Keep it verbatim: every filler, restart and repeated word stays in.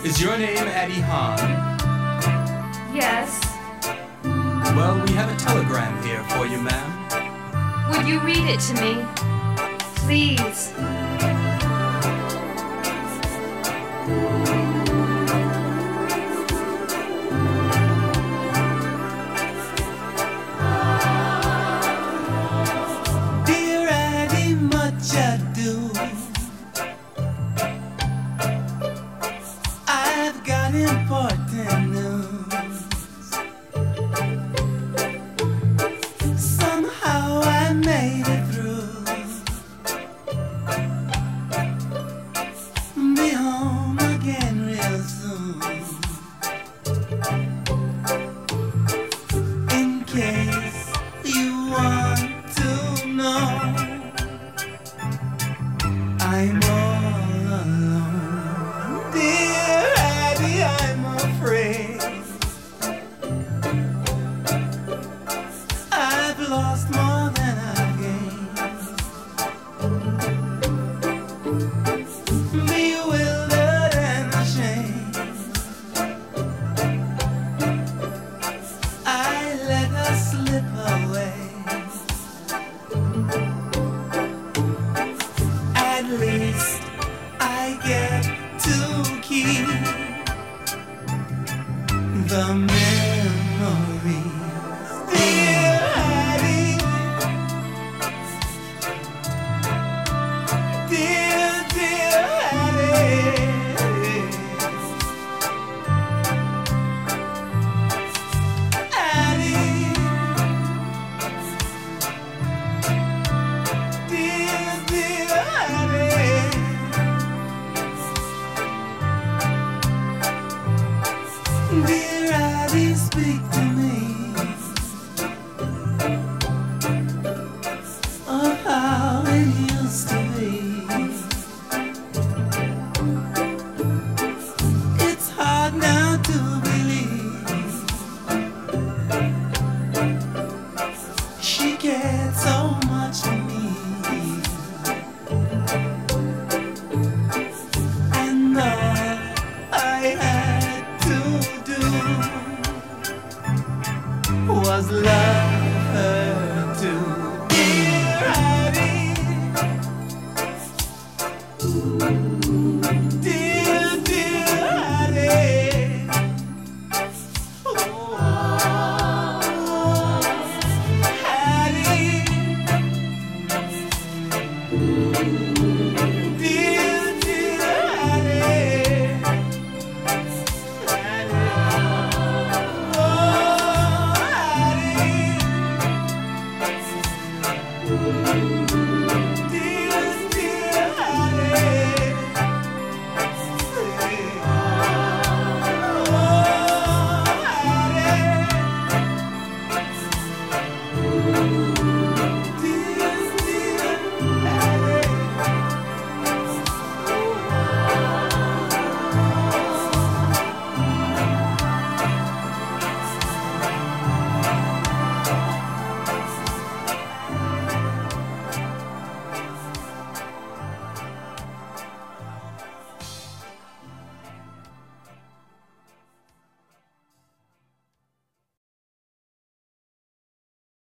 Is your name Addie Hahn? Yes. Well, we have a telegram here for you, ma'am. Would you read it to me? Please. Dear Addie, much ado, I've got important news. Somehow I made it through. Be home again real soon. In case you want to know, I'm all alone. Dear Addie, I'm afraid I've lost more than I've gained. Bewildered and ashamed, I let her slip away. At least I get to keep the memories. Dear Addie, dear, dear Addie, Addie, dear, dear Addie. Dear Addie, speak to me of how it used to be. It's hard now to believe she cared so much for me, and all I had to do was love her too. Dear Addie,